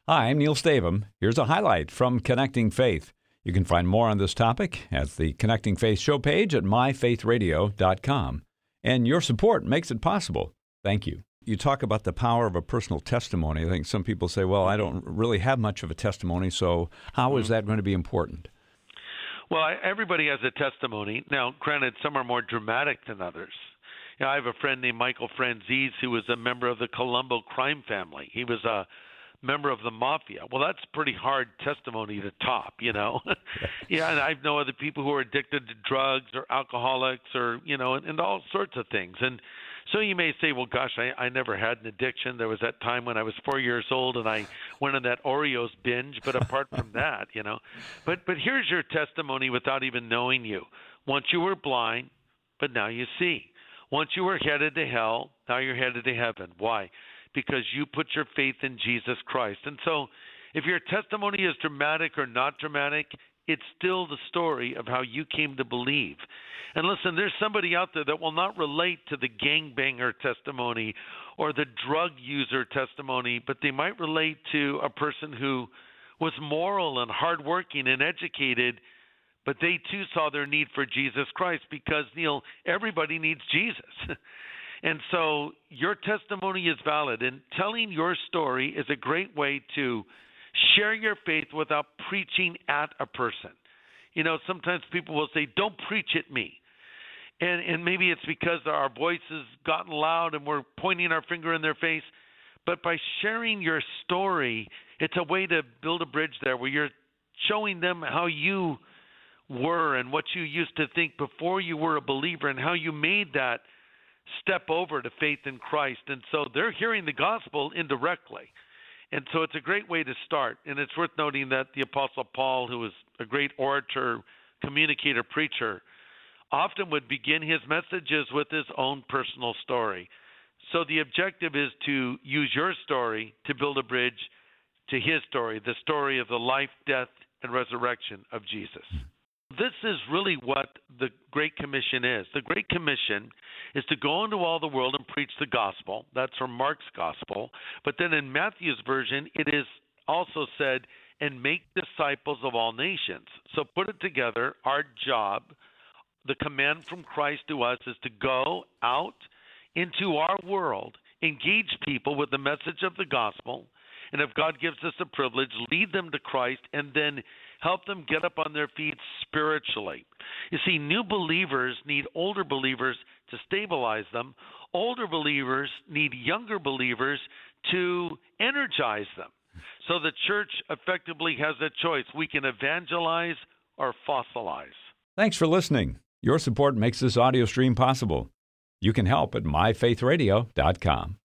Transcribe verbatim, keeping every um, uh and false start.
Hi, I'm Neil Stavum. Here's a highlight from Connecting Faith. You can find more on this topic at the Connecting Faith show page at my faith radio dot com. And your support makes it possible. Thank you. You talk about the power of a personal testimony. I think some people say, well, I don't really have much of a testimony, so how is that going to be important? Well, everybody has a testimony. Now, granted, some are more dramatic than others. You know, I have a friend named Michael Franzese who was a member of the Colombo crime family. He was a member of the mafia. Well, that's pretty hard testimony to top, you know. Yeah, and I know other people who are addicted to drugs or alcoholics or, you know, and, and all sorts of things. And so you may say, well, gosh, I, I never had an addiction. There was that time when I was four years old and I went on that Oreos binge. But apart from that, you know, but but here's your testimony without even knowing you. Once you were blind, but now you see. Once you were headed to hell, now you're headed to heaven. Why? Because you put your faith in Jesus Christ. And so if your testimony is dramatic or not dramatic, it's still the story of how you came to believe. And listen, there's somebody out there that will not relate to the gangbanger testimony or the drug user testimony, but they might relate to a person who was moral and hardworking and educated, but they too saw their need for Jesus Christ because, Neil, everybody needs Jesus. And so your testimony is valid, and telling your story is a great way to share your faith without preaching at a person. You know, sometimes people will say, don't preach at me. And and maybe it's because our voice has gotten loud and we're pointing our finger in their face. But by sharing your story, it's a way to build a bridge there where you're showing them how you were and what you used to think before you were a believer and how you made that step over to faith in Christ. And so they're hearing the gospel indirectly. And so it's a great way to start. And it's worth noting that the Apostle Paul, who was a great orator, communicator, preacher, often would begin his messages with his own personal story. So the objective is to use your story to build a bridge to his story, the story of the life, death, and resurrection of Jesus. This is really what the Great Commission is. The Great Commission is to go into all the world and preach the gospel. That's from Mark's gospel. But then in Matthew's version, it is also said, and make disciples of all nations. So put it together, our job, the command from Christ to us is to go out into our world, engage people with the message of the gospel, and if God gives us the privilege, lead them to Christ, and then help them get up on their feet spiritually. You see, new believers need older believers to stabilize them. Older believers need younger believers to energize them. So the church effectively has a choice. We can evangelize or fossilize. Thanks for listening. Your support makes this audio stream possible. You can help at my faith radio dot com.